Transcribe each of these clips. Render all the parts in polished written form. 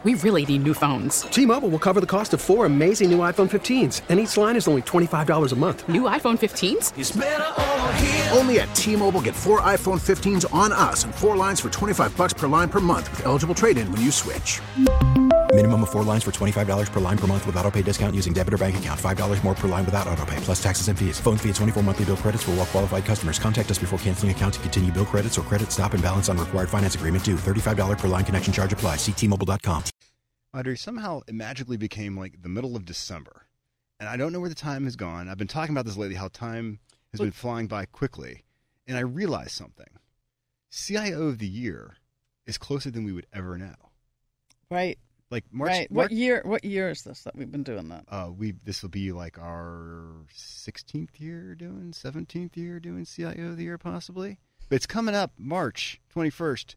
We really need new phones. T-Mobile will cover the cost of 4 amazing new iPhone 15s, and each line is only $25 a month. New iPhone 15s? It's better over here. Only at T-Mobile, get 4 iPhone 15s on us and 4 lines for $25 per line per month with eligible trade-in when you switch. Minimum of 4 lines for $25 per line per month with autopay discount using debit or bank account. $5 more per line without autopay, plus taxes and fees. Phone fee at 24 monthly bill credits for well-qualified customers. Contact us before canceling account to continue bill credits or credit stop and balance on required finance agreement due. $35 per line connection charge applies. See T-Mobile.com. Audrey, somehow it magically became like the middle of December. And I don't know where the time has gone. I've been talking about this lately, how time has been flying by quickly. And I realized something. CIO of the year is closer than we would ever know. Right. Like March. Right. What year is this that we've been doing that? This will be like our 16th year doing, 17th year doing CIO of the year possibly. But it's coming up March 21st,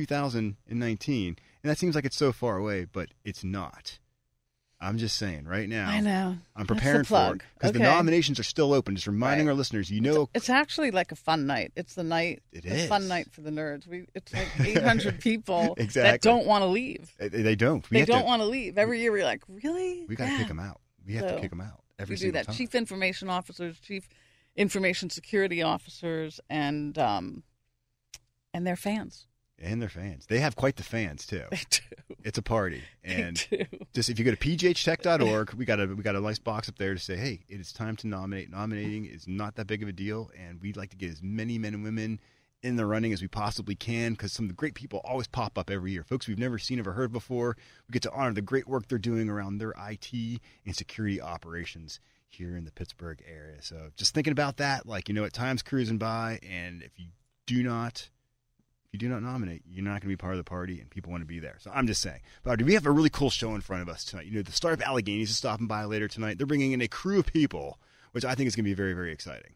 2019. And that seems like it's so far away, but it's not. I'm just saying right now. I know. I'm preparing for it because the nominations are still open. Just reminding our listeners, it's actually like a fun night. It's the night. It is a fun night for the nerds. It's like 800 people exactly. that don't want to leave. They don't. They don't want to leave. Every year we're like, really? We got to kick them out. We have to kick them out every single time. Chief information officers, chief information security officers, and their fans. And their fans. They have quite the fans, too. They do. It's a party. And they do. Just if you go to pghtech.org, we got a nice box up there to say, hey, it is time to nominate. Nominating is not that big of a deal, and we'd like to get as many men and women in the running as we possibly can because some of the great people always pop up every year. Folks we've never seen or heard before. We get to honor the great work they're doing around their IT and security operations here in the Pittsburgh area. So just thinking about that, time's cruising by, and if you do not nominate, you're not going to be part of the party, and people want to be there. So I'm just saying. But we have a really cool show in front of us tonight. The Startup Alleghenies is stopping by later tonight. They're bringing in a crew of people, which I think is going to be very, very exciting.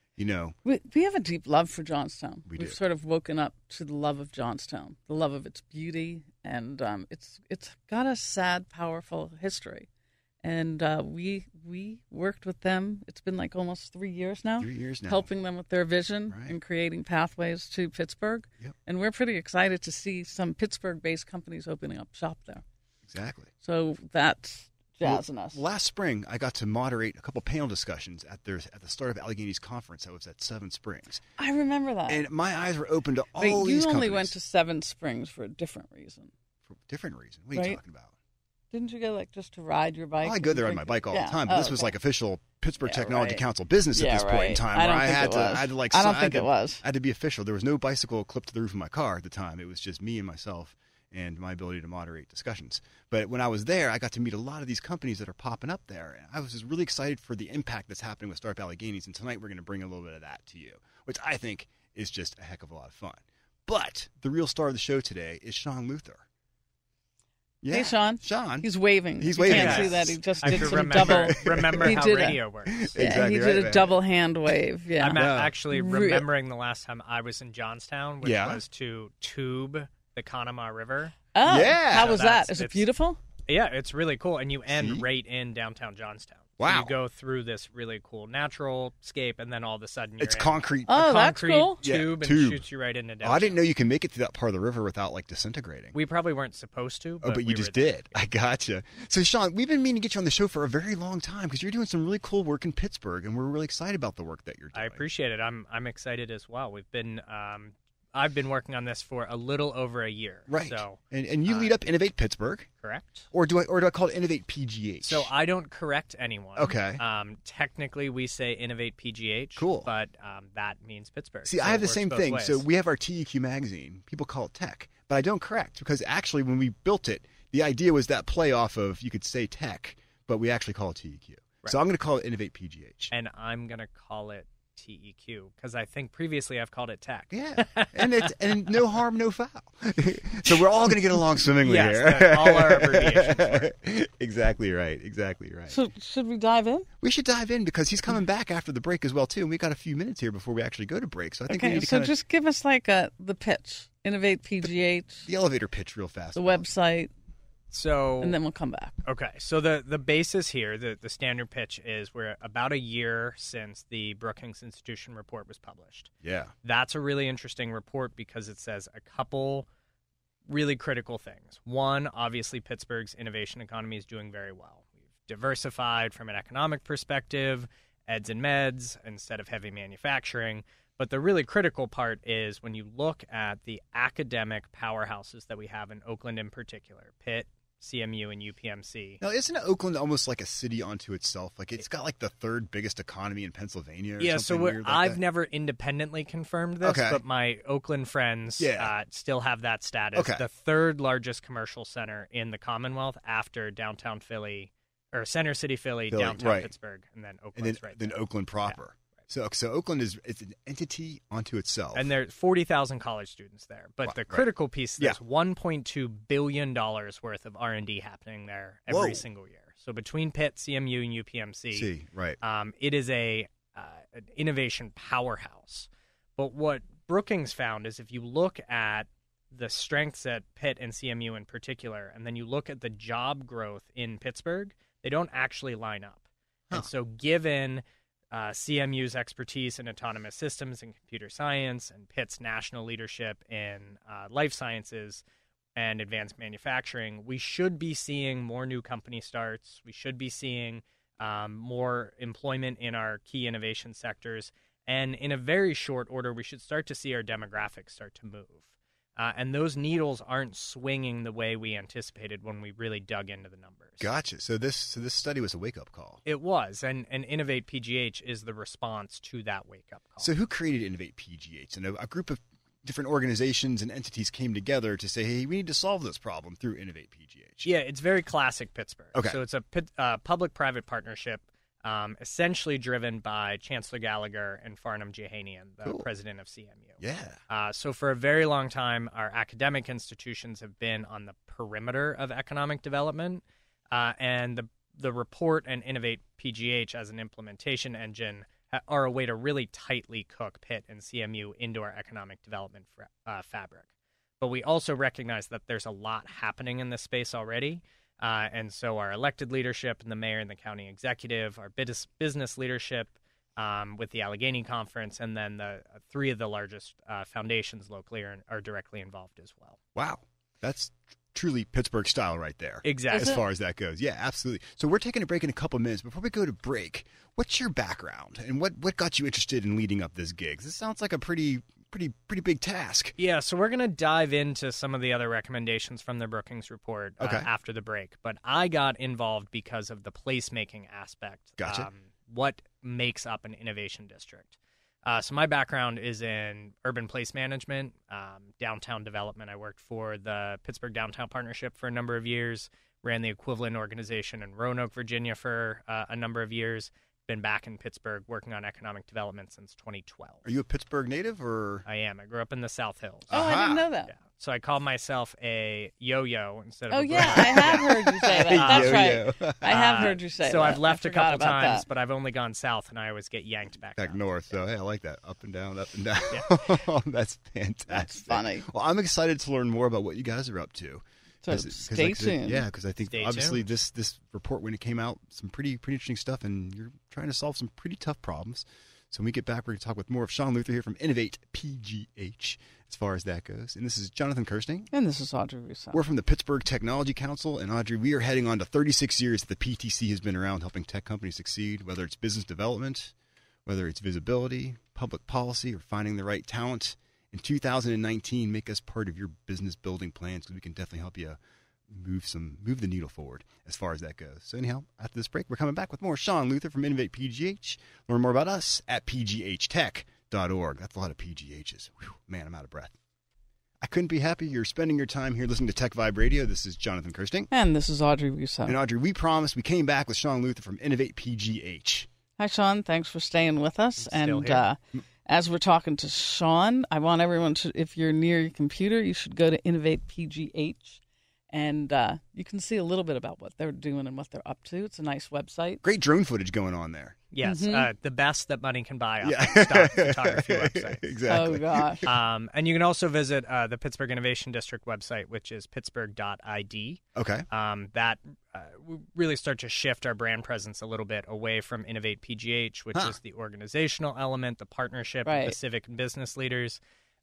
We have a deep love for Johnstown. We've sort of woken up to the love of Johnstown, the love of its beauty, and it's got a sad, powerful history. And we worked with them. It's been like almost 3 years now. 3 years now. Helping them with their vision and creating pathways to Pittsburgh. Yep. And we're pretty excited to see some Pittsburgh-based companies opening up shop there. Exactly. So that's jazzing us. Last spring, I got to moderate a couple panel discussions at the Startup Alleghenies conference that was at Seven Springs. I remember that. And my eyes were open to all Wait, these companies. you only went to Seven Springs for a different reason. For a different reason? What are you talking about? Didn't you go just to ride your bike? I go there on my bike all the time, but this was like official Pittsburgh Technology Council business at this point in time. I don't think it was. I had to be official. There was no bicycle clipped to the roof of my car at the time. It was just me and myself and my ability to moderate discussions. But when I was there, I got to meet a lot of these companies that are popping up there. And I was just really excited for the impact that's happening with Startup Alleghenies. And tonight we're going to bring a little bit of that to you, which I think is just a heck of a lot of fun. But the real star of the show today is Sean Luther. Yeah. Hey, Sean. He's waving. He's you waving. Can't see that. He just did some remember how radio works. Exactly he did a double hand wave. Yeah. I'm actually remembering the last time I was in Johnstown, which was to tube the Conemaugh River. Oh, yeah. How was that? Is it beautiful? Yeah, it's really cool. And you end right in downtown Johnstown. Wow. So you go through this really cool natural scape, and then all of a sudden you're it's concrete. Oh, that's cool. Tube and shoots you right into downtown. I didn't know you can make it to that part of the river without disintegrating. We probably weren't supposed to. But you just did. I gotcha. So, Sean, we've been meaning to get you on the show for a very long time because you're doing some really cool work in Pittsburgh, and we're really excited about the work that you're doing. I appreciate it. I'm excited as well. I've been working on this for a little over a year. Right. So, and you lead up Innovate Pittsburgh. Correct. Or do I call it Innovate PGH? So I don't correct anyone. Okay. Technically, we say Innovate PGH. Cool. But that means Pittsburgh. See, I have the same thing. So we have our TEQ magazine. People call it Tech. But I don't correct because actually when we built it, the idea was that play off of, you could say Tech, but we actually call it TEQ. Right. So I'm going to call it Innovate PGH. And I'm going to call it TEQ because I think previously I've called it Tech. Yeah, and no harm, no foul. So we're all going to get along swimmingly here. Yes, all our abbreviations work. Exactly right. So should we dive in? We should dive in because he's coming back after the break as well too, and we got a few minutes here before we actually go to break. So I think we need to just give us the pitch. Innovate PGH. The elevator pitch real fast. The website. So, and then we'll come back. Okay. So the basis here, the standard pitch is we're about a year since the Brookings Institution report was published. Yeah. That's a really interesting report because it says a couple really critical things. One, obviously, Pittsburgh's innovation economy is doing very well. We've diversified from an economic perspective, eds and meds instead of heavy manufacturing. But the really critical part is when you look at the academic powerhouses that we have in Oakland in particular, Pitt, CMU, and UPMC. Now, isn't Oakland almost like a city unto itself? Like it's got like the third biggest economy in Pennsylvania. Or something weird like I've that? never independently confirmed this, Okay. but my Oakland friends still have that status. Okay. The third largest commercial center in the Commonwealth after downtown Philly, or Center City, Philly, downtown right. Pittsburgh, and then and Oakland's then, right then there. Oakland proper. So Oakland it's an entity unto itself. And there's 40,000 college students there. But Right, the right. critical piece, there's $1.2 billion worth of R&D happening there every Whoa. single year. So between Pitt, CMU, and UPMC, right. it is an innovation powerhouse. But what Brookings found is if you look at the strengths at Pitt and CMU in particular, and then you look at the job growth in Pittsburgh, they don't actually line up. And so given CMU's expertise in autonomous systems and computer science and Pitt's national leadership in life sciences and advanced manufacturing, we should be seeing more new company starts. We should be seeing more employment in our key innovation sectors. And in a very short order, we should start to see our demographics start to move. And those needles aren't swinging the way we anticipated when we really dug into the numbers. Gotcha. So this study was a wake-up call. It was, and Innovate PGH is the response to that wake-up call. So who created Innovate PGH? And a group of different organizations and entities came together to say, hey, we need to solve this problem through Innovate PGH. Yeah, it's very classic Pittsburgh. Okay. So it's a public-private partnership essentially driven by Chancellor Gallagher and Farnham Jehanian, the president of CMU. Yeah. So for a very long time, our academic institutions have been on the perimeter of economic development, and the report and Innovate PGH as an implementation engine are a way to really tightly cook Pitt and CMU into our economic development fabric. But we also recognize that there's a lot happening in this space already. And so our elected leadership and the mayor and the county executive, our business leadership with the Allegheny Conference, and then the three of the largest foundations locally are directly involved as well. Wow. That's truly Pittsburgh style right there. Exactly. As far as that goes. Yeah, absolutely. So we're taking a break in a couple minutes. Before we go to break, what's your background and what got you interested in leading up this gig? This sounds like a pretty big task. Yeah, so we're going to dive into some of the other recommendations from the Brookings report after the break. But I got involved because of the placemaking aspect. Gotcha. What makes up an innovation district? So my background is in urban place management, downtown development. I worked for the Pittsburgh Downtown Partnership for a number of years, ran the equivalent organization in Roanoke, Virginia for a number of years. Been back in Pittsburgh working on economic development since 2012. Are you a Pittsburgh native or? I am. I grew up in the South Hills. Oh, I didn't know that. Yeah. So I call myself a yo-yo instead of Oh, a yeah, bro. I have heard you say that. That's Yo-yo. right. I have heard you say that. So I've left I a forgot couple about times, that. but I've only gone south, and I always get yanked back down. north. So hey, I like that. Up and down, up and down. Yeah. That's fantastic. That's funny. Well, I'm excited to learn more about what you guys are up to. So stay tuned. Yeah, because I think Stay obviously tuned. this report, when it came out, some pretty interesting stuff, and you're trying to solve some pretty tough problems. So when we get back, we're going to talk with more of Sean Luther here from Innovate PGH as far as that goes. And this is Jonathan Kirsting. And this is Audrey Rousseau. We're from the Pittsburgh Technology Council, and Audrey, we are heading on to 36 years that the PTC has been around helping tech companies succeed, whether it's business development, whether it's visibility, public policy, or finding the right talent. In 2019, make us part of your business building plans because we can definitely help you move the needle forward as far as that goes. So anyhow, after this break, we're coming back with more Sean Luther from Innovate PGH. Learn more about us at pghtech.org. That's a lot of PGHs. Whew, man, I'm out of breath. I couldn't be happier you're spending your time here listening to Tech Vibe Radio. This is Jonathan Kirsting. And this is Audrey Rousseau. And Audrey, we promised we came back with Sean Luther from Innovate PGH. Hi, Sean. Thanks for staying with us. I'm still And as we're talking to Sean, I want everyone to, if you're near your computer, you should go to Innovate PGH. And you can see a little bit about what they're doing and what they're up to. It's a nice website. Great drone footage going on there. Yes, the best that money can buy off Yeah. of stock photography website. Exactly. Oh, gosh. And you can also visit the Pittsburgh Innovation District website, which is pittsburgh.id. Okay. That we really start to shift our brand presence a little bit away from Innovate PGH, which is the organizational element, the partnership, Right. the civic and business leaders.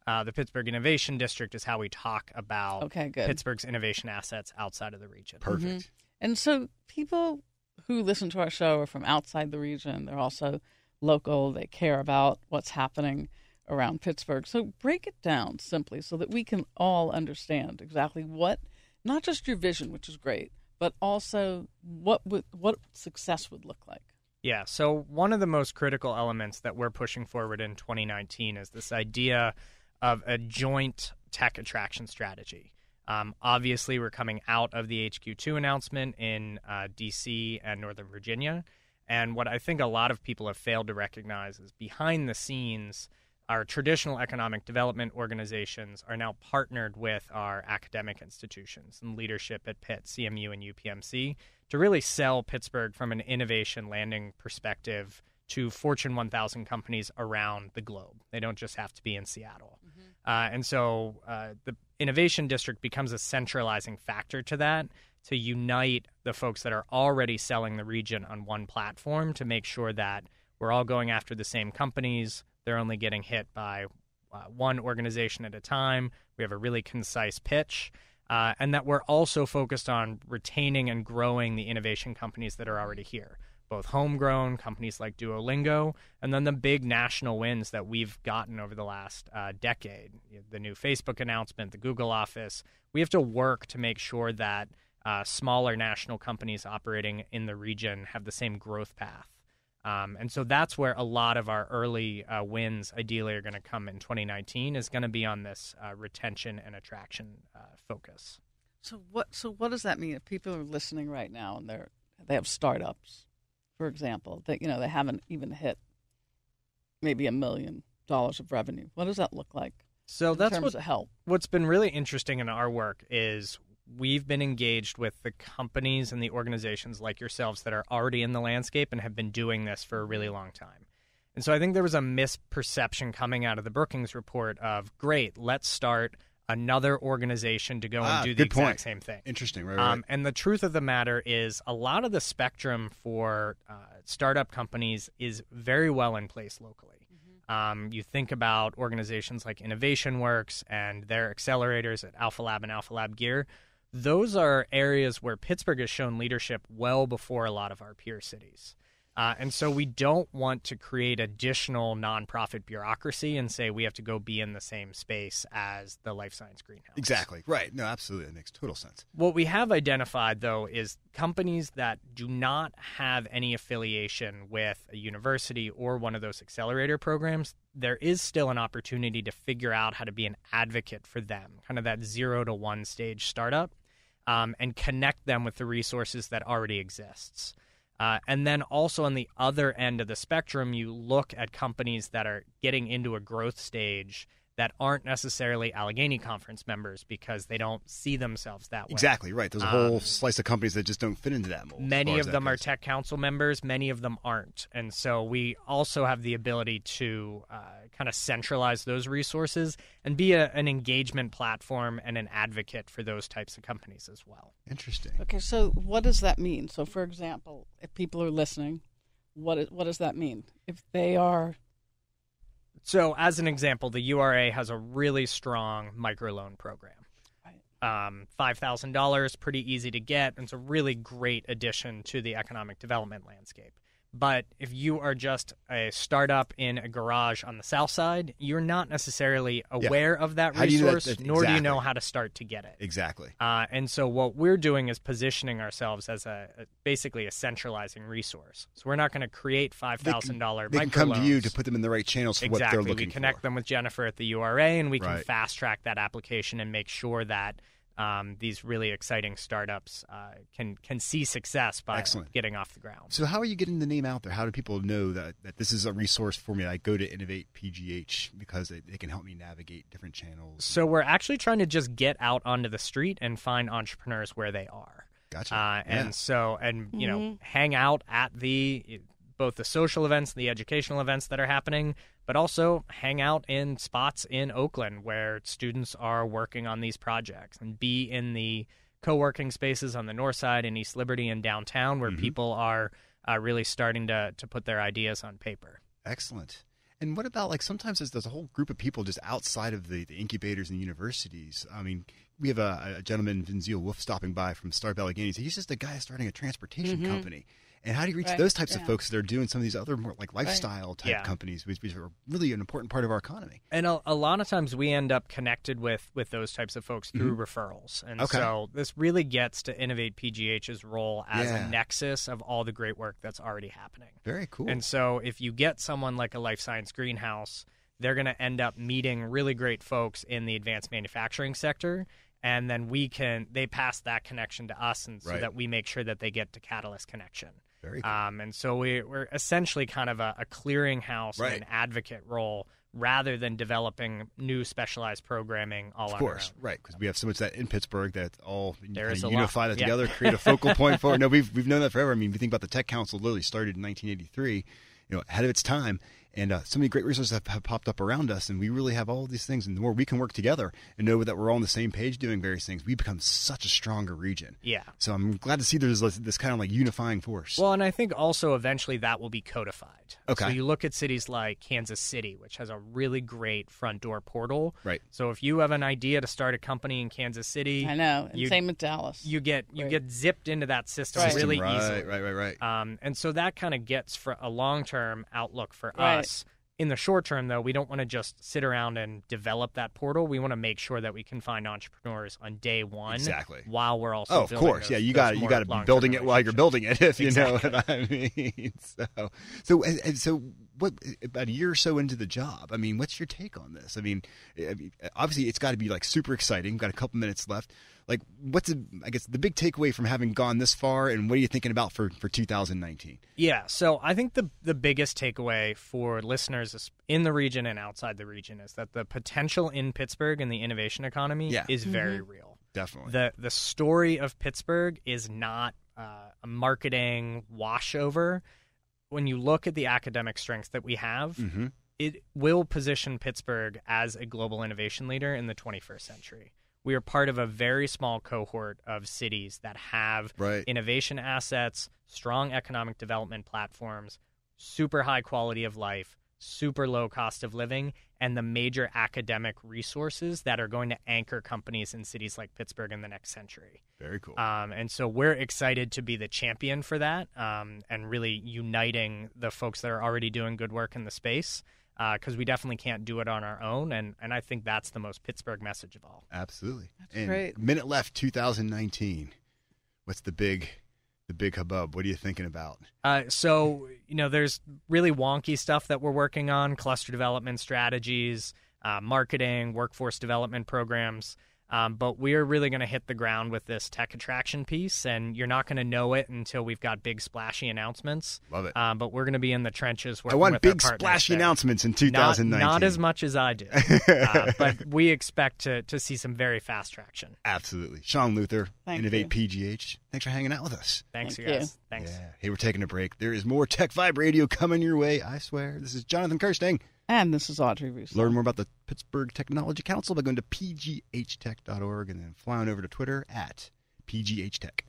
The Pittsburgh Innovation District is how we talk about Okay, good. Pittsburgh's innovation assets outside of the region. Perfect. And so people who listen to our show are from outside the region. They're also local. They care about what's happening around Pittsburgh. So break it down simply so that we can all understand exactly what, not just your vision, which is great, but also what success would look like. Yeah, so one of the most critical elements that we're pushing forward in 2019 is this idea of a joint tech attraction strategy. Obviously, we're coming out of the HQ2 announcement in D.C. and Northern Virginia. And what I think a lot of people have failed to recognize is behind the scenes, our traditional economic development organizations are now partnered with our academic institutions and leadership at Pitt, CMU, and UPMC to really sell Pittsburgh from an innovation landing perspective to Fortune 1000 companies around the globe. They don't just have to be in Seattle. And so the Innovation District becomes a centralizing factor to that, to unite the folks that are already selling the region on one platform to make sure that we're all going after the same companies. They're only getting hit by one organization at a time. We have a really concise pitch, and that we're also focused on retaining and growing the innovation companies that are already here, both homegrown companies like Duolingo, and then the big national wins that we've gotten over the last decade. The new Facebook announcement, the Google office. We have to work to make sure that smaller national companies operating in the region have the same growth path. And so that's where a lot of our early wins ideally are going to come in 2019 is going to be on this retention and attraction focus. So what does that mean if people are listening right now and they have startups, for example, that they haven't even hit maybe $1 million of revenue? What does that look like? So that's in terms of help. What's been really interesting in our work is we've been engaged with the companies and the organizations like yourselves that are already in the landscape and have been doing this for a really long time. And so I think there was a misperception coming out of the Brookings report of, great, let's start another organization to go and do the exact same thing. Interesting, right. And the truth of the matter is a lot of the spectrum for startup companies is very well in place locally. You think about organizations like Innovation Works and their accelerators at Alpha Lab and Alpha Lab Gear. Those are areas where Pittsburgh has shown leadership well before a lot of our peer cities. And so we don't want to create additional nonprofit bureaucracy and say we have to go be in the same space as the life science greenhouse. Exactly. Right. No, absolutely. That makes total sense. What we have identified, though, is companies that do not have any affiliation with a university or one of those accelerator programs. There is still an opportunity to figure out how to be an advocate for them, kind of that 0 to 1 stage startup, and connect them with the resources that already exists. And then also on the other end of the spectrum, you look at companies that are getting into a growth stage that aren't necessarily Allegheny Conference members because they don't see themselves that way. Exactly, right. There's a whole slice of companies that just don't fit into that mold. Many of them are Tech Council members. Many of them aren't. And so we also have the ability to kind of centralize those resources and be an engagement platform and an advocate for those types of companies as well. Interesting. Okay, so what does that mean? So, for example, if people are listening, what does that mean? If they are... So, as an example, the URA has a really strong microloan program. Right. $5,000, pretty easy to get, and it's a really great addition to the economic development landscape. But if you are just a startup in a garage on the south side, you're not necessarily aware of that resource, nor do you know how to start to get it. Exactly. And so what we're doing is positioning ourselves as basically a centralizing resource. So we're not going to create $5,000 microloans. They can come to you to put them in the right channels for what they're looking for. We connect them with Jennifer at the URA, and we can fast track that application and make sure that these really exciting startups can see success by getting off the ground. So how are you getting the name out there? How do people know that this is a resource for me? I go to Innovate PGH because they can help me navigate different channels. So we're actually trying to just get out onto the street and find entrepreneurs where they are. Gotcha. And hang out at both the social events and the educational events that are happening, but also hang out in spots in Oakland where students are working on these projects, and be in the co-working spaces on the north side in East Liberty and downtown where people are really starting to put their ideas on paper. Excellent. And what about, like, sometimes there's a whole group of people just outside of the incubators and universities. I mean, we have a gentleman, Vinzil Wolf, stopping by from Start Allegheny. He's just a guy starting a transportation company. And how do you reach those types of folks that are doing some of these other more like lifestyle type companies, which are really an important part of our economy? And a lot of times we end up connected with those types of folks through referrals. And so this really gets to Innovate PGH's role as a nexus of all the great work that's already happening. Very cool. And so if you get someone like a Life Science Greenhouse, they're going to end up meeting really great folks in the advanced manufacturing sector. And then they pass that connection to us, and so that we make sure that they get to Catalyst Connection. Very cool. And so we're essentially kind of a clearinghouse and an advocate role rather than developing new specialized programming all on our own. Of course, right, because we have so much of that in Pittsburgh that all unify that together, create a focal point for it. No, we've known that forever. I mean, if you think about the Tech Council, literally started in 1983, ahead of its time. And so many great resources have popped up around us, and we really have all these things. And the more we can work together and know that we're all on the same page doing various things, we become such a stronger region. Yeah. So I'm glad to see there's this kind of like unifying force. Well, and I think also eventually that will be codified. Okay. So you look at cities like Kansas City, which has a really great front door portal. Right. So if you have an idea to start a company in Kansas City, I know, and same with Dallas. You get zipped into that system really easily. Right. And so that kind of gets for a long-term outlook for us. In the short term, though, we don't want to just sit around and develop that portal. We want to make sure that we can find entrepreneurs on day one, while we're also of course, those, you got to be building it while you're building it, if you know what I mean. So what about a year or so into the job? I mean, what's your take on this? I mean, obviously, it's got to be like super exciting. We've got a couple minutes left. Like, what's the big takeaway from having gone this far, and what are you thinking about for 2019? Yeah, so I think the biggest takeaway for listeners in the region and outside the region is that the potential in Pittsburgh and the innovation economy is very real. Definitely. The story of Pittsburgh is not a marketing washover. When you look at the academic strengths that we have, it will position Pittsburgh as a global innovation leader in the 21st century. We are part of a very small cohort of cities that have innovation assets, strong economic development platforms, super high quality of life, super low cost of living, and the major academic resources that are going to anchor companies in cities like Pittsburgh in the next century. Very cool. And so we're excited to be the champion for that, and really uniting the folks that are already doing good work in the space. Because we definitely can't do it on our own, and I think that's the most Pittsburgh message of all. Absolutely. That's great. Minute left, 2019. What's the big hubbub? What are you thinking about? So there's really wonky stuff that we're working on: cluster development strategies, marketing, workforce development programs. But we're really going to hit the ground with this tech attraction piece, and you're not going to know it until we've got big splashy announcements. Love it. But we're going to be in the trenches working I want with big splashy announcements in 2019. Not as much as I do, but we expect to see some very fast traction. Absolutely. Sean Luther, Innovate PGH. Thanks for hanging out with us. Thanks, you guys. Thanks. Yeah. Hey, we're taking a break. There is more Tech Vibe Radio coming your way, I swear. This is Jonathan Kirsting. And this is Audrey Russo. Learn more about the Pittsburgh Technology Council by going to pghtech.org and then flying over to Twitter at pghtech.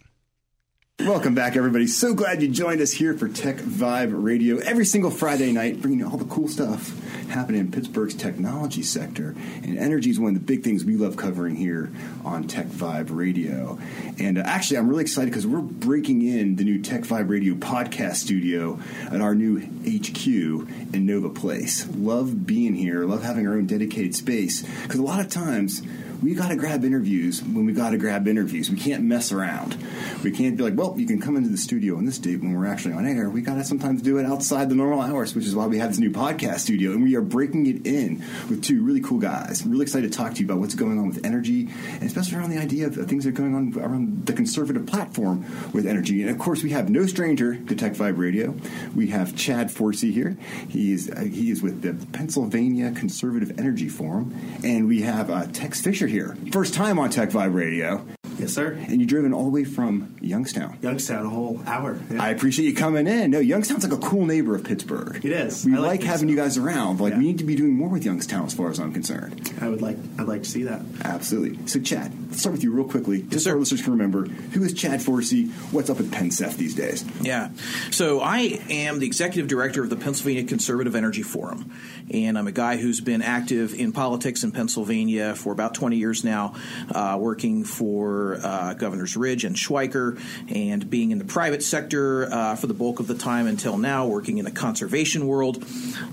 Welcome back, everybody. So glad you joined us here for Tech Vibe Radio every single Friday night, bringing you all the cool stuff happening in Pittsburgh's technology sector. And energy is one of the big things we love covering here on Tech Vibe Radio. And actually, I'm really excited because we're breaking in the new Tech Vibe Radio podcast studio at our new HQ in Nova Place. Love being here. Love having our own dedicated space. Because a lot of times, we got to grab interviews when we got to grab interviews. We can't mess around. We can't be like, well, you can come into the studio on this date when we're actually on air. We got to sometimes do it outside the normal hours, which is why we have this new podcast studio. And we are breaking it in with two really cool guys. I'm really excited to talk to you about what's going on with energy, and especially around the idea of things that are going on around the conservative platform with energy. And, of course, we have no stranger to Tech Vibe Radio. We have Chad Forsey here. He is with the Pennsylvania Conservative Energy Forum. And we have Tex Fisher here. First time on Tech Vibe Radio. Yes, sir. And you're driven all the way from Youngstown. Youngstown, a whole hour. Yeah. I appreciate you coming in. No, Youngstown's like a cool neighbor of Pittsburgh. It is. We like having you guys around. Like, yeah. We need to be doing more with Youngstown as far as I'm concerned. I'd like to see that. Absolutely. So, Chad, let's start with you real quickly. Just so our listeners can remember, who is Chad Forsey? What's up with PennCEF these days? Yeah. So I am the executive director of the Pennsylvania Conservative Energy Forum, and I'm a guy who's been active in politics in Pennsylvania for about 20 years now, working for Governors Ridge and Schweiker, and being in the private sector for the bulk of the time until now, working in the conservation world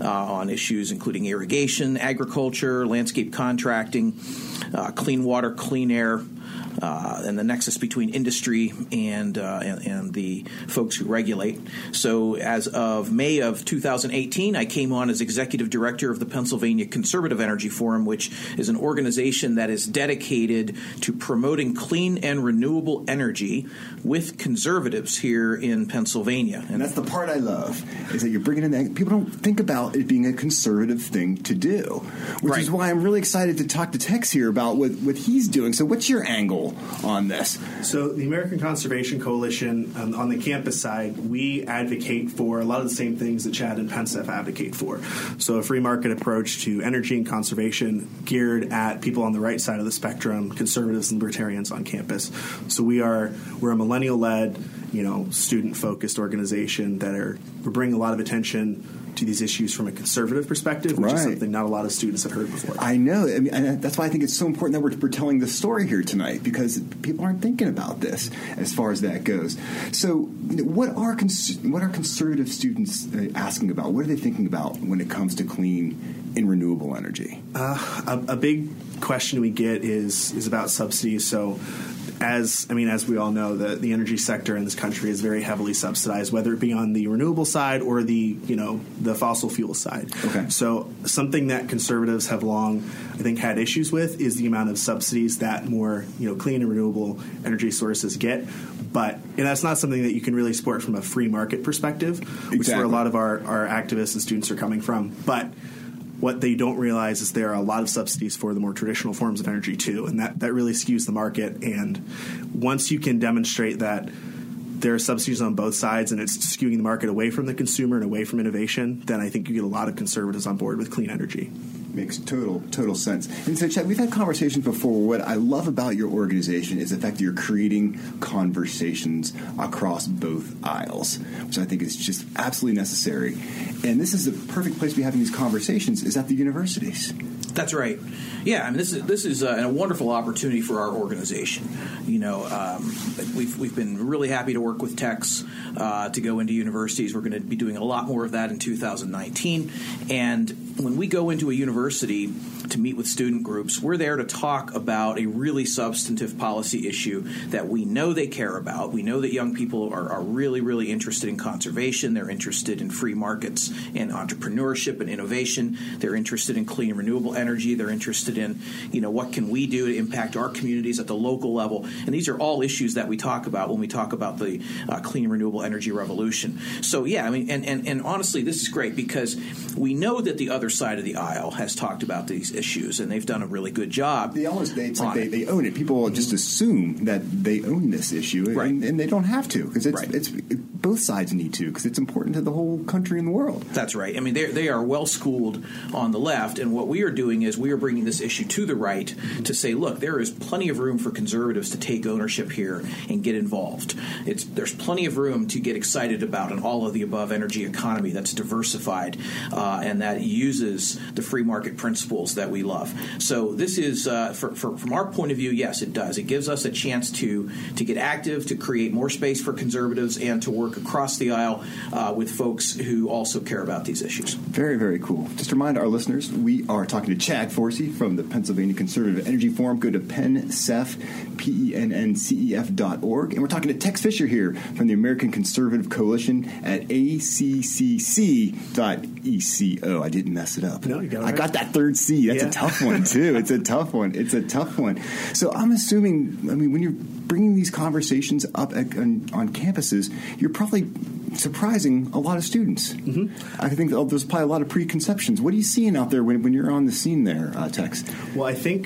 on issues including irrigation, agriculture, landscape contracting, clean water, clean air, and the nexus between industry and the folks who regulate. So as of May of 2018, I came on as executive director of the Pennsylvania Conservative Energy Forum, which is an organization that is dedicated to promoting clean and renewable energy with conservatives here in Pennsylvania. And that's the part I love, is that you're bringing in that. People don't think about it being a conservative thing to do, which is why I'm really excited to talk to Tex here about what he's doing. So what's your angle on this? So the American Conservation Coalition, on the campus side, we advocate for a lot of the same things that Chad and PennCEF advocate for. So a free market approach to energy and conservation geared at people on the right side of the spectrum, conservatives and libertarians on campus. So we're a millennial-led, student-focused organization we're bringing a lot of attention to these issues from a conservative perspective, which is something not a lot of students have heard before. I know. I mean, and that's why I think it's so important that we're telling the story here tonight, because people aren't thinking about this as far as that goes. So what are conservative students asking about? What are they thinking about when it comes to clean and renewable energy? A big question we get is about subsidies. So as we all know, the energy sector in this country is very heavily subsidized, whether it be on the renewable side or the fossil fuel side. Okay. So something that conservatives have long, I think, had issues with is the amount of subsidies that more clean and renewable energy sources get. But that's not something that you can really support from a free market perspective, which is where a lot of our activists and students are coming from. But what they don't realize is there are a lot of subsidies for the more traditional forms of energy, too, and that really skews the market. And once you can demonstrate that there are subsidies on both sides and it's skewing the market away from the consumer and away from innovation, then I think you get a lot of conservatives on board with clean energy. Makes total sense. And so, Chad, we've had conversations before. What I love about your organization is the fact that you're creating conversations across both aisles, which I think is just absolutely necessary. And this is the perfect place to be having these conversations, is at the universities. That's right. Yeah, I mean, this is a wonderful opportunity for our organization. We've been really happy to work with Tex to go into universities. We're going to be doing a lot more of that in 2019. And when we go into a university to meet with student groups, we're there to talk about a really substantive policy issue that we know they care about. We know that young people are really, really interested in conservation. They're interested in free markets and entrepreneurship and innovation. They're interested in clean and renewable energy. They're interested in, what can we do to impact our communities at the local level. And these are all issues that we talk about when we talk about the clean and renewable energy revolution. So, yeah, I mean, and honestly, this is great because we know that the other side of the aisle has talked about these issues, and they've done a really good job. They own it. People just assume that they own this issue, right, and they don't have to, because it's both sides need to, because it's important to the whole country and the world. That's right. I mean, they are well schooled on the left, and what we are doing is we are bringing this issue to the right to say, look, there is plenty of room for conservatives to take ownership here and get involved. There's plenty of room to get excited about an all-of-the-above energy economy that's diversified and that uses the free market principles that we love. So this is, from our point of view, yes, it does. It gives us a chance to get active, to create more space for conservatives, and to work across the aisle with folks who also care about these issues. Very, very cool. Just to remind our listeners, we are talking to Chad Forsey from the Pennsylvania Conservative Energy Forum. Go to PennCEF, PENNCEF.org. And we're talking to Tex Fisher here from the American Conservative Coalition at ACCC.ECO. I didn't mess it up. No, you got it right. I got that third C. That's a tough one, too. It's a tough one. So I'm assuming, when you're bringing these conversations up on campuses, you're probably surprising a lot of students. Mm-hmm. I think there's probably a lot of preconceptions. What are you seeing out there when you're on the scene there, Tex? Well, I think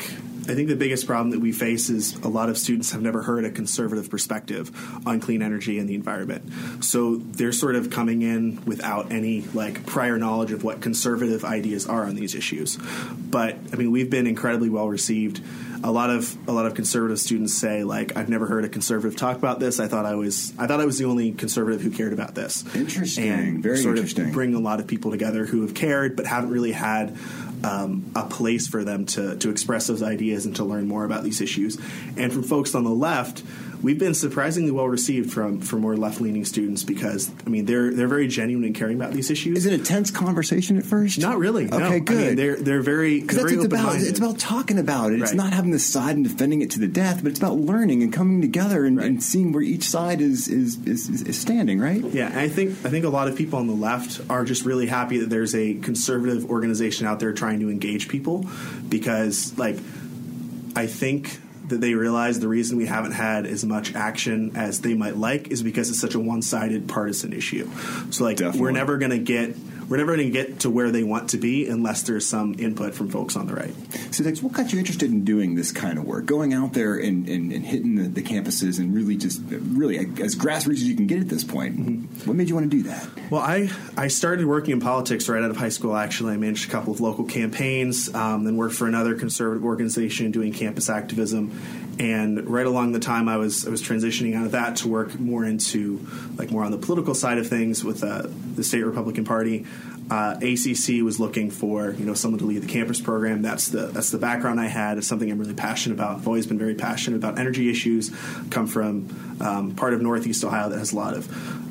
think the biggest problem that we face is a lot of students have never heard a conservative perspective on clean energy and the environment. So they're sort of coming in without any prior knowledge of what conservative ideas are on these issues. But I mean, we've been incredibly well received. A lot of conservative students say, I've never heard a conservative talk about this. I thought I was the only conservative who cared about this. Interesting. And Very sort interesting. of bring a lot of people together who have cared but haven't really had a place for them to express those ideas and to learn more about these issues. And from folks on the left, we've been surprisingly well received from more left-leaning students because, I mean, they're very genuine in caring about these issues. Is it a tense conversation at first? Not really. No. Okay, good. I mean, they're very open-minded. It's about talking about it. Right. It's not having the side and defending it to the death, but it's about learning and coming together and seeing where each side is standing. Right? Yeah, and I think a lot of people on the left are just really happy that there's a conservative organization out there trying to engage people because, I think that they realize the reason we haven't had as much action as they might like is because it's such a one-sided partisan issue. So we're never going to get to where they want to be unless there's some input from folks on the right. So Dex, what got you interested in doing this kind of work, going out there and hitting the campuses and really as grassroots as you can get at this point? Mm-hmm. What made you want to do that? Well, I started working in politics right out of high school, actually. I managed a couple of local campaigns, then worked for another conservative organization doing campus activism. And right along the time I was transitioning out of that to work more into more on the political side of things with the state Republican Party. ACC was looking for someone to lead the campus program. That's the background I had. It's something I'm really passionate about. I've always been very passionate about energy issues. Come from part of Northeast Ohio that has a lot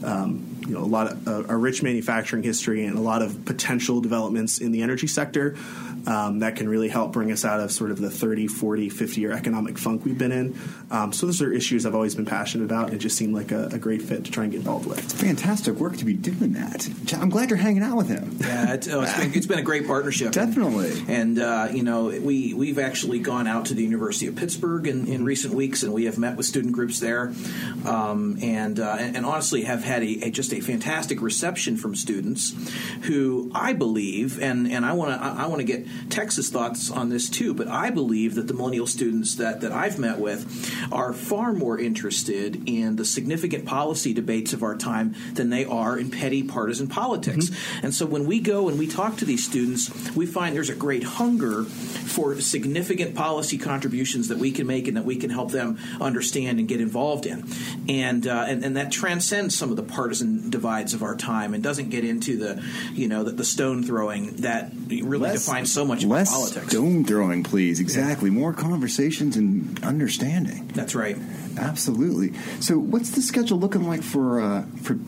of a rich manufacturing history and a lot of potential developments in the energy sector that can really help bring us out of sort of the 30, 40, 50-year economic funk we've been in. So those are issues I've always been passionate about, and it just seemed like a great fit to try and get involved with. It's fantastic work to be doing that. I'm glad you're hanging out with him. Yeah, it's been a great partnership. Definitely. And we've actually gone out to the University of Pittsburgh in recent weeks, and we have met with student groups there, and honestly have had just a fantastic reception from students who I believe, and I want to get Tex's thoughts on this too, but I believe that the millennial students that I've met with are far more interested in the significant policy debates of our time than they are in petty partisan politics. Mm-hmm. And so when we go and we talk to these students, we find there's a great hunger for significant policy contributions that we can make and that we can help them understand and get involved in. And that transcends some of the partisan divides of our time and doesn't get into the stone throwing that really defines so much of politics. Less stone throwing, please. Exactly. Yeah. More conversations and understanding. That's right. Absolutely. So what's the schedule looking like for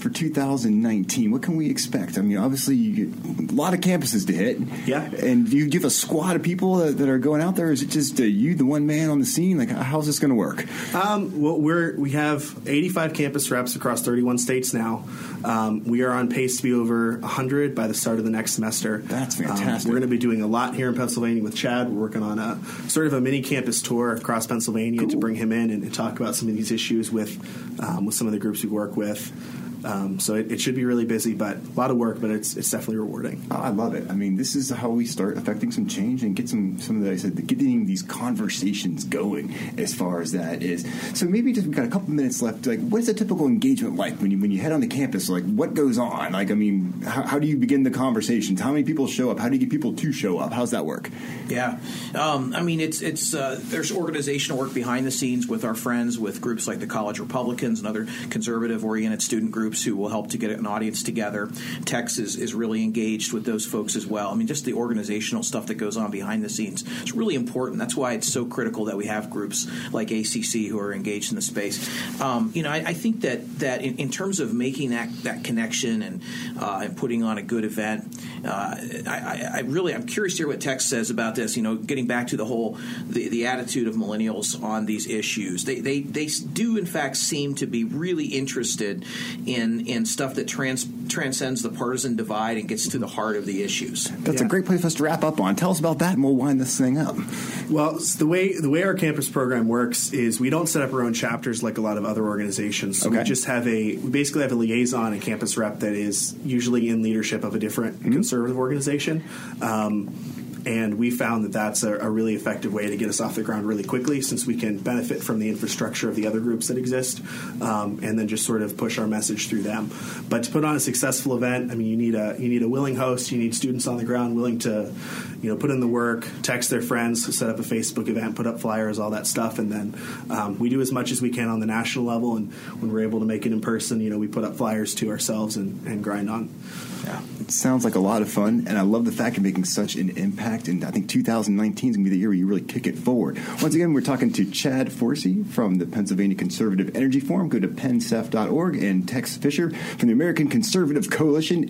2019? What can we expect? I mean, obviously you get a lot of campuses to hit. Yeah. And do you give a squad of people that are going out there? Is it just you, the one man on the scene? How's this going to work? Well, we have 85 campus reps across 31 states now. We are on pace to be over 100 by the start of the next semester. That's fantastic. We're going to be doing a lot here in Pennsylvania with Chad. We're working on a sort of a mini campus tour across Pennsylvania to bring him in and talk about some of these issues with some of the groups we work with. So it should be really busy, but a lot of work, but it's definitely rewarding. Oh, I love it. I mean, this is how we start affecting some change and get some of the, getting these conversations going as far as that is. So maybe we've got a couple minutes left. What is a typical engagement like when you head on the campus? What goes on? How do you begin the conversations? How many people show up? How do you get people to show up? How's that work? Yeah. It's there's organizational work behind the scenes with our friends, with groups like the College Republicans and other conservative-oriented student groups who will help to get an audience together. Tex is really engaged with those folks as well. I mean, just the organizational stuff that goes on behind the scenes is really important. That's why it's so critical that we have groups like ACC who are engaged in the space. I think that in terms of making that connection and putting on a good event, I'm curious to hear what Tex says about this. Getting back to the attitude of millennials on these issues, they do in fact seem to be really interested in stuff that transcends the partisan divide and gets to the heart of the issues. That's a great place for us to wrap up on. Tell us about that, and we'll wind this thing up. Well, the way our campus program works is we don't set up our own chapters like a lot of other organizations. So we basically have a liaison and campus rep that is usually in leadership of a different conservative organization. And we found that that's a really effective way to get us off the ground really quickly, since we can benefit from the infrastructure of the other groups that exist, and then just sort of push our message through them. But to put on a successful event, I mean, you need a willing host, you need students on the ground willing to, put in the work, text their friends, set up a Facebook event, put up flyers, all that stuff, and then we do as much as we can on the national level. And when we're able to make it in person, we put up flyers to ourselves and grind on. Yeah, it sounds like a lot of fun, and I love the fact you're making such an impact. And I think 2019 is going to be the year where you really kick it forward. Once again, we're talking to Chad Forsey from the Pennsylvania Conservative Energy Forum. Go to pensef.org, and Tex Fisher from the American Conservative Coalition,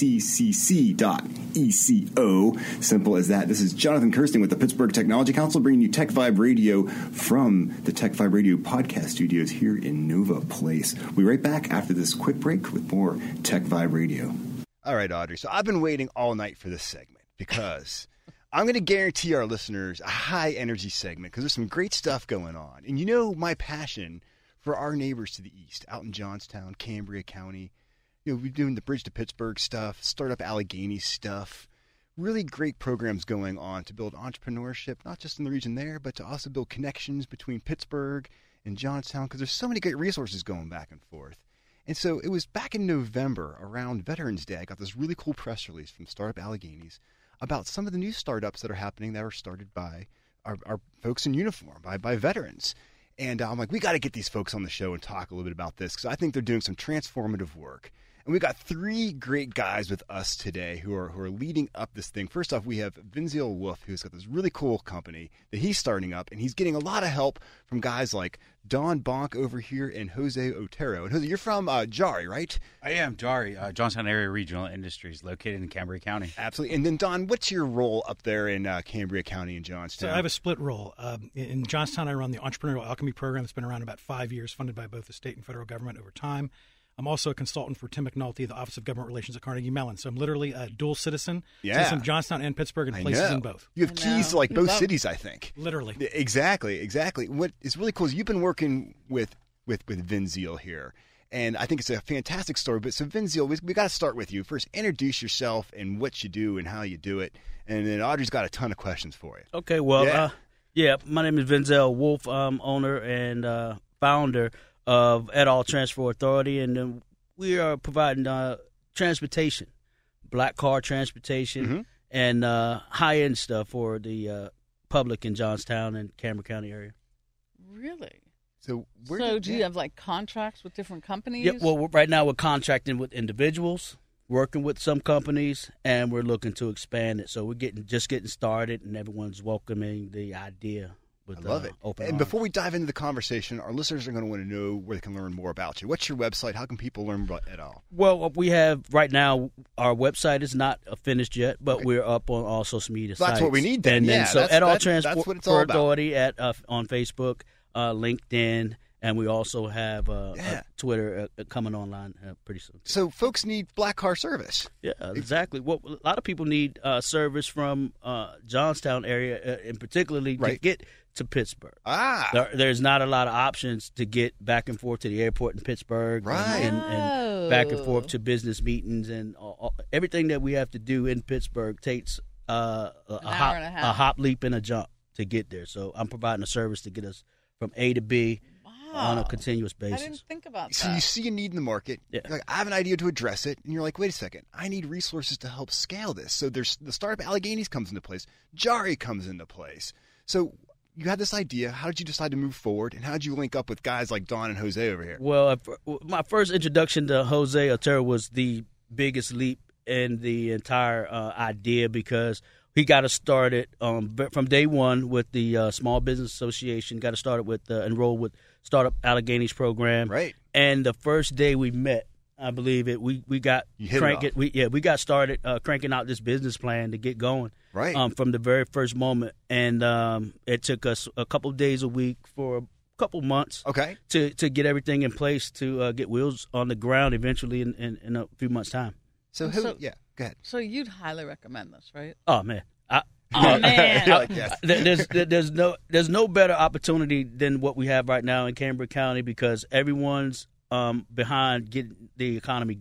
ACCC.ECO. Simple as that. This is Jonathan Kirsten with the Pittsburgh Technology Council, bringing you Tech Vibe Radio from the Tech Vibe Radio podcast studios here in Nova Place. We'll be right back after this quick break with more Tech Vibe Radio. All right, Audrey. So I've been waiting all night for this segment because I'm going to guarantee our listeners a high energy segment because there's some great stuff going on. And my passion for our neighbors to the east, out in Johnstown, Cambria County. We're doing the Bridge to Pittsburgh stuff, Startup Allegheny stuff. Really great programs going on to build entrepreneurship, not just in the region there, but to also build connections between Pittsburgh and Johnstown, because there's so many great resources going back and forth. And so it was back in November, around Veterans Day, I got this really cool press release from Startup Alleghenies about some of the new startups that are happening that are started by our folks in uniform, by veterans. And I'm like, we got to get these folks on the show and talk a little bit about this, because I think they're doing some transformative work. And we got three great guys with us today who are leading up this thing. First off, we have Vinziel Wolf, who's got this really cool company that he's starting up, and he's getting a lot of help from guys like Don Bonk over here and Jose Otero. And Jose, you're from JARI, right? I am JARI, Johnstown Area Regional Industries, located in Cambria County. Absolutely. And then Don, what's your role up there in Cambria County and Johnstown? So I have a split role. In Johnstown, I run the Entrepreneurial Alchemy Program that's been around about 5 years, funded by both the state and federal government over time. I'm also a consultant for Tim McNulty, the Office of Government Relations at Carnegie Mellon. So I'm literally a dual citizen of Johnstown and Pittsburgh, and places in both. You have keys to both cities, I think. Literally. Exactly. What is really cool is you've been working with Vinziel here, and I think it's a fantastic story. But so Vinziel, we got to start with you. First, introduce yourself and what you do and how you do it, and then Audrey's got a ton of questions for you. Okay, well, my name is Vinziel Wolf. I'm owner and founder of Et al. Transport Authority, and we are providing transportation, black car transportation, and high-end stuff for the public in Johnstown and Cambria County area. Really? So do you have contracts with different companies? Yeah, well, right now we're contracting with individuals, working with some companies, and we're looking to expand it. So we're just getting started, and everyone's welcoming the idea. I love it. And before we dive into the conversation, our listeners are going to want to know where they can learn more about you. What's your website? How can people learn about Et al? Well, we have right now, our website is not finished yet, but we're up on all social media sites. That's what we need then. So Et al. Transport Authority on Facebook, LinkedIn, and we also have Twitter coming online pretty soon. So folks need black car service. Yeah, exactly. Well, a lot of people need service from Johnstown area, and particularly to get to Pittsburgh. There's not a lot of options to get back and forth to the airport in Pittsburgh, and back and forth to business meetings, and everything that we have to do in Pittsburgh takes a hop, leap, and a jump to get there. So I'm providing a service to get us from A to B on a continuous basis. I didn't think about that. So you see a need in the market. Yeah. You're like, I have an idea to address it. And you're like, wait a second. I need resources to help scale this. So there's the Startup Alleghenies comes into place. JARI comes into place. So you had this idea. How did you decide to move forward? And how did you link up with guys like Don and Jose over here? Well, my first introduction to Jose Otero was the biggest leap in the entire idea, because he got us started from day one with the Small Business Association. Got us started with enrolled with Startup Alleghenies program. Right. And the first day we met, I believe we got cranking. We got started cranking out this business plan to get going. Right. From the very first moment, and it took us a couple of days a week for a couple months. Okay. To get everything in place to get wheels on the ground eventually in a few months' time. So go ahead. So you'd highly recommend this, right? Oh man. Yes. There's no better opportunity than what we have right now in Cambria County, because everyone's behind getting the economy going.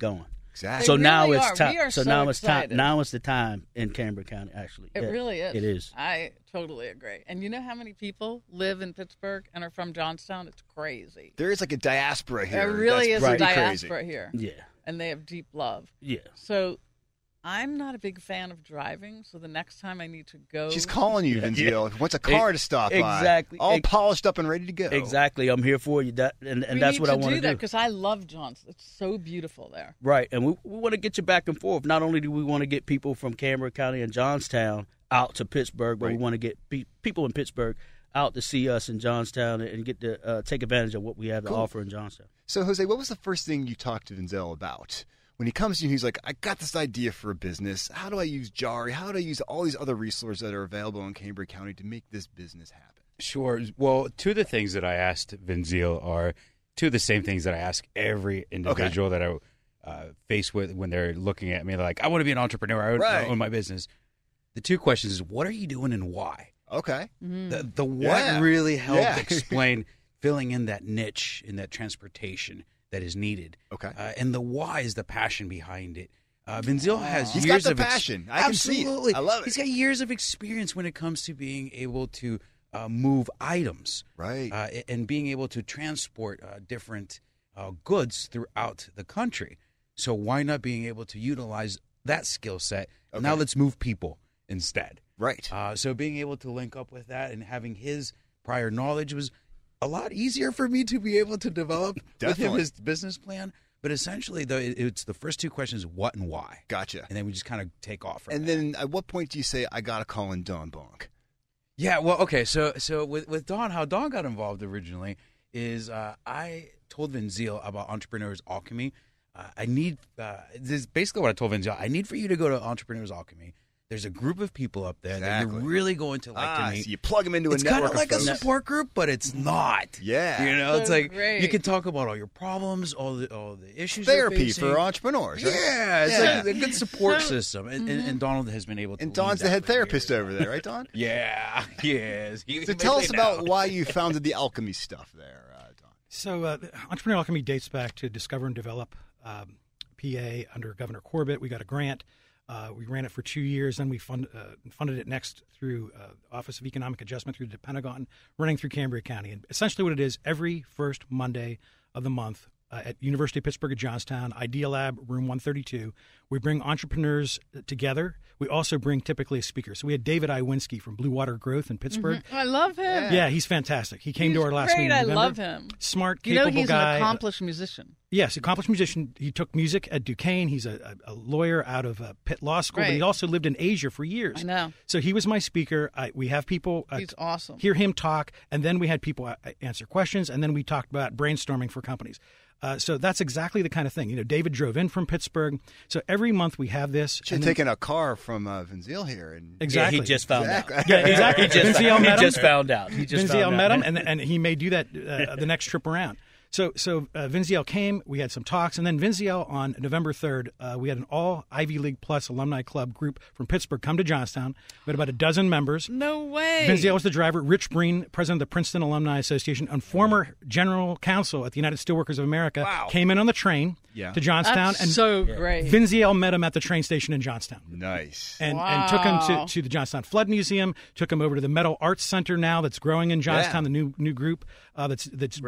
Exactly. So They now really it's are. time. We are So so now it's time. excited. Now it's the time in Cambria County. Actually, It really is. It is. I totally agree. And you know how many people live in Pittsburgh and are from Johnstown? It's crazy. There is like a diaspora here. There really is That's a pretty diaspora crazy. here. Yeah. And they have deep love. Yeah. So I'm not a big fan of driving, so the next time I need to go. She's calling you, Vinzile. Wants a car to stop by. Exactly. All polished up and ready to go. Exactly. I'm here for you. And we that's need what I want do to that do. because I love Johnstown. It's so beautiful there. Right. And we want to get you back and forth. Not only do we want to get people from Cambria County and Johnstown out to Pittsburgh, but we want to get people in Pittsburgh out to see us in Johnstown and get to take advantage of what we have to offer in Johnstown. So, Jose, what was the first thing you talked to Vinzile about? When he comes to you, he's like, I got this idea for a business. How do I use Jari? How do I use all these other resources that are available in Cambria County to make this business happen? Sure. Well, two of the things that I asked Vinzile are two of the same things that I ask every individual that I face with when they're looking at me. They're like, I want to be an entrepreneur. I want to own my business. The two questions is, what are you doing and why? Okay. The what really helped explain filling in that niche in that transportation that is needed. Okay. And the why is the passion behind it. Vinzile has He's years got the of passion. I can see it. I love it. He's got years of experience when it comes to being able to move items, right, and being able to transport different goods throughout the country. So why not being able to utilize that skill set? Okay. Now let's move people instead. Right. So being able to link up with that and having his prior knowledge was a lot easier for me to be able to develop with him his business plan. But essentially, though, it's the first two questions, what and why. Gotcha. And then we just kind of take off from And there. then at what point do you say, I got to call in Don Bonk? Yeah, well, okay. So with Don, how Don got involved originally is I told Vinzile about Entrepreneurs Alchemy. This is basically what I told Vinzile. I need for you to go to Entrepreneurs Alchemy. There's a group of people up there that you're really going to like to meet. So you plug them into It's a network. kind of like a support group, but it's not. Yeah. You know, it's So like great. you can talk about all your problems, all the issues. Therapy you're facing. for entrepreneurs. Right? Yeah, it's like a good support system. And Donald has been able to. And lead Don's that the head for therapist years. over there, right, Don? Yeah, he is. So tell us about why you founded the alchemy stuff there, Don. So Entrepreneur Alchemy dates back to Discover and Develop PA under Governor Corbett. We got a grant. We ran it for 2 years. Then we funded it next through Office of Economic Adjustment through the Pentagon, running through Cambria County. And essentially what it is, every first Monday of the month at University of Pittsburgh at Johnstown, Idea Lab, room 132, we bring entrepreneurs together. We also bring typically a speaker. So we had David Iwinski from Blue Water Growth in Pittsburgh. I love him. Yeah, he's fantastic. He came to our last great. meeting in I November. love him. Smart, You capable know, he's guy. an accomplished musician. Yes, accomplished musician. He took music at Duquesne. He's a lawyer out of Pitt Law School, but he Right. also lived in Asia for years. I know. So he was my speaker. We have people He's awesome. hear him talk, and then we had people answer questions, and then we talked about brainstorming for companies. So that's exactly the kind of thing. You know, David drove in from Pittsburgh. So every month we have this. Should have taken a car from Vinzile here. And Exactly. Yeah, he just found out. Yeah, exactly. Vinzile met him. just found out. He just Vinzile found met out. him, and he may do that the next trip around. So Vinzile came, we had some talks, and then Vinzile on November 3rd, we had an all Ivy League Plus alumni club group from Pittsburgh come to Johnstown. We had about a dozen members. No way. Vinzile was the driver. Rich Breen, president of the Princeton Alumni Association and former general counsel at the United Steelworkers of America, came in on the train to Johnstown. That's so great. Vinzile met him at the train station in Johnstown. Nice. And took him to the Johnstown Flood Museum, took him over to the Metal Arts Center now that's growing in Johnstown, the new group that's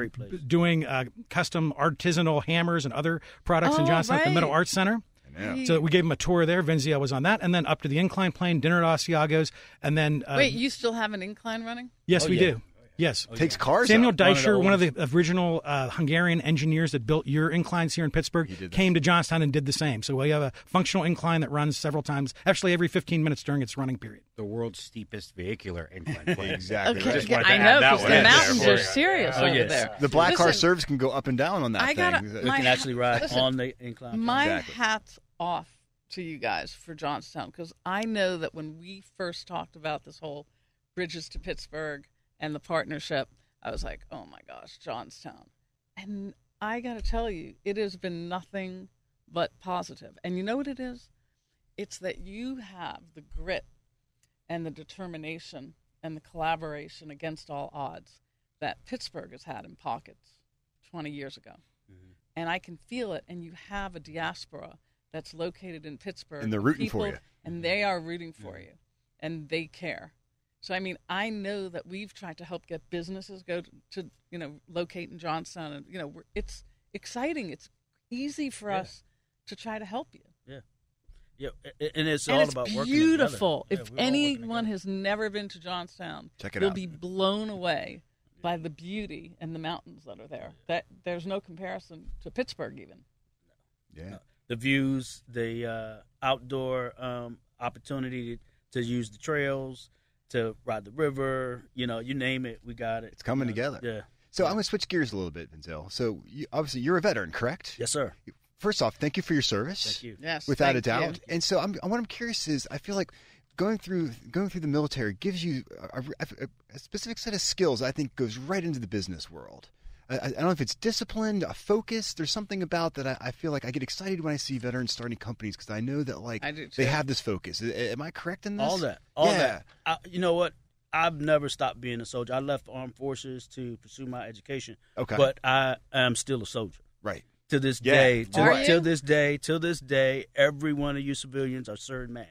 doing custom artisanal hammers and other products in Johnstown at the Metal Arts Center. So we gave him a tour there. Vinzile was on that. And then up to the incline plane, dinner at Asiago's. And then Wait, you still have an incline running? Yes, we do. Yes. Takes cars Samuel up. Deischer, one of the original Hungarian engineers that built your inclines here in Pittsburgh, came to Johnstown and did the same. So we have a functional incline that runs several times, actually every 15 minutes during its running period. The world's steepest vehicular incline plane. Exactly. Okay, Just yeah, wanted to I add know, that because one the in mountains there are for you. serious over there. The black car Listen, service can go up and down on that I thing. gotta- You can actually ride on the incline. My Exactly. hat's off to you guys for Johnstown, because I know that when we first talked about this whole Bridges to Pittsburgh and the partnership, I was like, oh my gosh, Johnstown. And I got to tell you, it has been nothing but positive. And you know what it is? It's that you have the grit and the determination and the collaboration against all odds that Pittsburgh has had in pockets 20 years ago. And I can feel it, and you have a diaspora that's located in Pittsburgh. And they're rooting for you. And they are rooting for you, and they care. So, I mean, I know that we've tried to help get businesses go to locate in Johnstown. And, it's exciting. It's easy for us to try to help you. Yeah, and it's all about working together. Beautiful. If anyone has never been to Johnstown, check it you'll out. be blown away by the beauty and the mountains that are there. That there's no comparison to Pittsburgh even. Yeah. The views, the outdoor opportunity to use the trails, to ride the river, you name it, we got it. It's coming together. Yeah. So I'm going to switch gears a little bit, Vinzil. So obviously you're a veteran, correct? Yes, sir. First off, thank you for your service. Thank you. Yes, without a doubt. And so what I'm curious is, I feel like going through the military gives you a specific set of skills I think goes right into the business world. I don't know if it's disciplined, a focus. There's something about that I feel like I get excited when I see veterans starting companies because I know that they have this focus. Am I correct in this? All that. You know what? I've never stopped being a soldier. I left the armed forces to pursue my education. Okay. But I am still a soldier. Right. To this day, till this day, every one of you civilians are served man.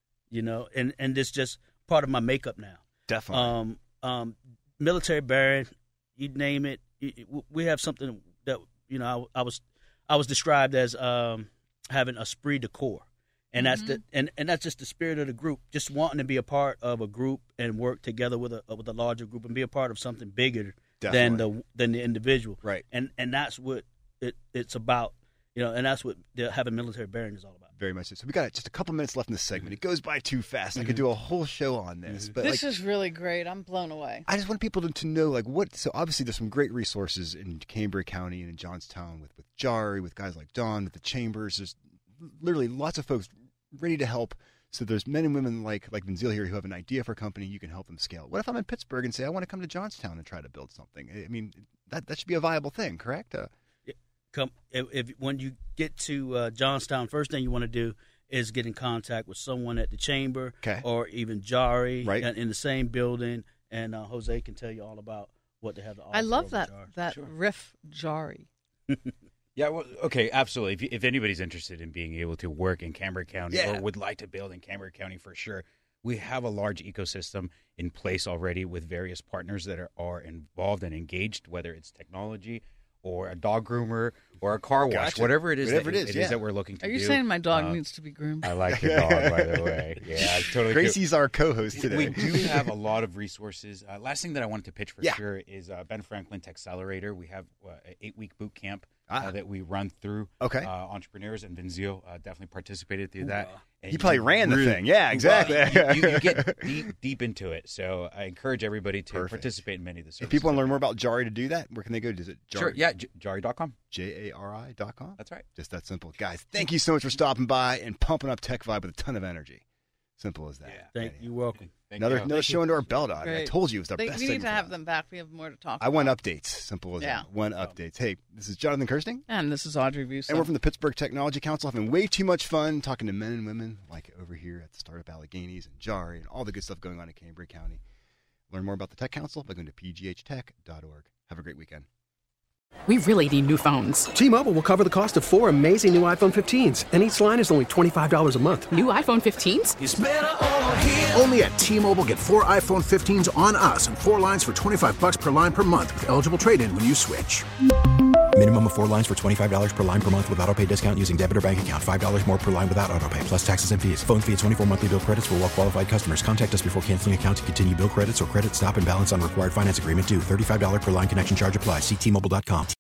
And it's just part of my makeup now. Definitely. Military baron, you name it. We have something that I was described as having esprit de corps, and that's that's just the spirit of the group, just wanting to be a part of a group and work together with a larger group and be a part of something bigger than the individual. Right. And that's what it's about, and that's what having military baron is all about. Very much so. So we got just a couple minutes left in this segment. It goes by too fast. I could do a whole show on this. But this is really great. I'm blown away. I just want people to know so obviously there's some great resources in Cambria County and in Johnstown with Jari, with guys like Don, with the chambers. There's literally lots of folks ready to help. So there's men and women like Vinzil here who have an idea for a company. You can help them scale. What if I'm in Pittsburgh and say I want to come to Johnstown and try to build something? I mean, that should be a viable thing, correct? When you get to Johnstown, first thing you want to do is get in contact with someone at the chamber, or even Jari, in the same building, and Jose can tell you all about what they have to offer. I love that riff, Jari. Yeah, well, okay, absolutely. If anybody's interested in being able to work in Cambria County or would like to build in Cambria County, for sure, we have a large ecosystem in place already with various partners that are involved and engaged, whether it's technology or a dog groomer or a car wash, whatever it is that we're looking to do. Are you saying my dog needs to be groomed? I like your dog, by the way. Yeah, totally. Gracie's our co-host today. We do have a lot of resources. Last thing that I wanted to pitch for sure is Ben Franklin Texcelerator. We have an 8-week boot camp that we run through entrepreneurs, and Vinzil definitely participated through that. He probably ran the thing. Yeah, exactly. You get deep into it. So I encourage everybody to participate in many of the services. If people want to learn more about Jari to do that, where can they go? Is it Jari? Sure, yeah, Jari.com. JARI.com? That's right. Just that simple. Guys, thank you so much for stopping by and pumping up Tech Vibe with a ton of energy. Simple as that. Yeah. You're welcome. Another show into our belt. I told you it was our best We thing. need to have them back. We have more to talk about. I want updates. Simple as that. Updates. Hey, this is Jonathan Kirsting. And this is Audrey Busso. And we're from the Pittsburgh Technology Council, having way too much fun talking to men and women like over here at the Startup Alleghenies and Jari and all the good stuff going on in Cambria County. Learn more about the Tech Council by going to pghtech.org. Have a great weekend. We really need new phones. T-Mobile will cover the cost of 4 amazing new iPhone 15s, and each line is only $25 a month. New iPhone 15s? It's better over here. Only at T-Mobile, get 4 iPhone 15s on us and 4 lines for $25 per line per month with eligible trade-in when you switch. Minimum of 4 lines for $25 per line per month with auto-pay discount using debit or bank account. $5 more per line without auto-pay, plus taxes and fees. Phone fee at 24 monthly bill credits for well-qualified customers. Contact us before canceling account to continue bill credits or credit stop and balance on required finance agreement due. $35 per line connection charge applies. See T-Mobile.com.